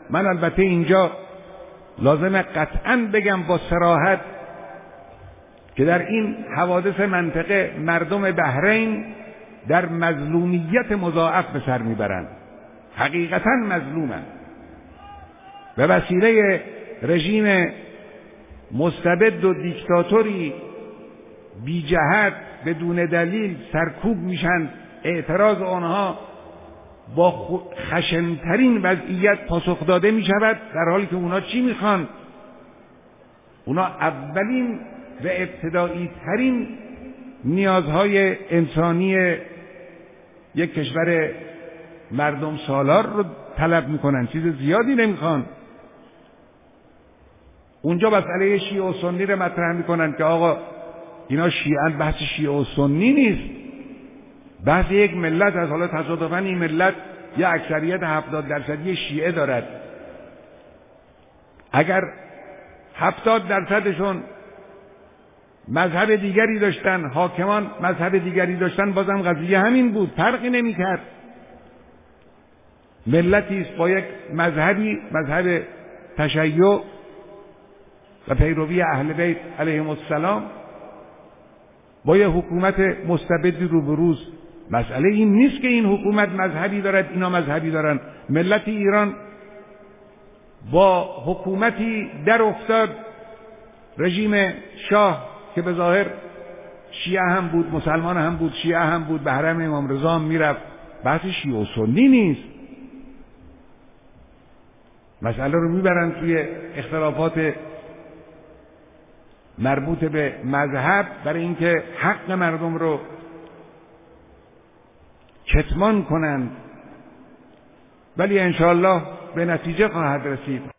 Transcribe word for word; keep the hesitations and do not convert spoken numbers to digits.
من البته اینجا لازمه قطعاً بگم با صراحت که در این حوادث منطقه مردم بحرین در مظلومیت مضاعف به سر میبرند، حقیقتاً مظلومند. به وسیله رژیم مستبد و دیکتاتوری بی جهت بدون دلیل سرکوب میشن. اعتراض آنها با خشنترین وضعیت پاسخ داده می شود، در حالی که اونا چی میخوان؟ اونا اولین و ابتدایی ترین نیازهای انسانی یک کشور مردم سالار رو طلب میکنن، چیز زیادی نمیخوان. اونجا مسئله شیعه و سنی رو مطرح میکنن که آقا اینا شیعه، بحث شیعه و سنی نیست، بحث یک ملت از. حالا تصادفاً این ملت یه اکثریت هفتاد درصدی شیعه دارد. اگر هفتاد درصدشون مذهب دیگری داشتن، حاکمان مذهب دیگری داشتن، بازم قضیه همین بود، فرقی نمی‌کرد. ملتی است با یک مذهبی، مذهب تشیع و پیروی اهل بیت علیهم السلام، با یه حکومت مستبدی روبروست. مسئله این نیست که این حکومت مذهبی دارد، اینا مذهبی دارن. ملت ایران با حکومتی در افتاد، رژیم شاه که به ظاهر شیعه هم بود، مسلمان هم بود، شیعه هم بود، به حرم امام رضا هم میرفت. بحث شیعه و سنی نیست. مسئله رو میبرن توی اختلافات مربوط به مذهب برای اینکه حق مردم رو کتمان کنند، ولی انشاءالله به نتیجه خواهد رسید.